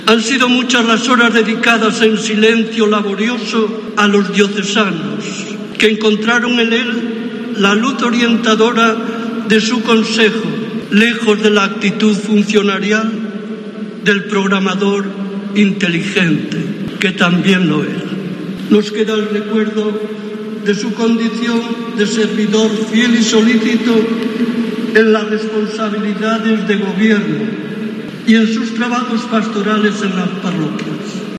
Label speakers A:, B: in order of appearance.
A: Han sido muchas las horas dedicadas en silencio laborioso a los diocesanos, que encontraron en él la luz orientadora de su consejo, lejos de la actitud funcionarial del programador inteligente, que también lo era. Nos queda el recuerdo de su condición de servidor fiel y solícito en las responsabilidades de gobierno y en sus trabajos pastorales en las parroquias.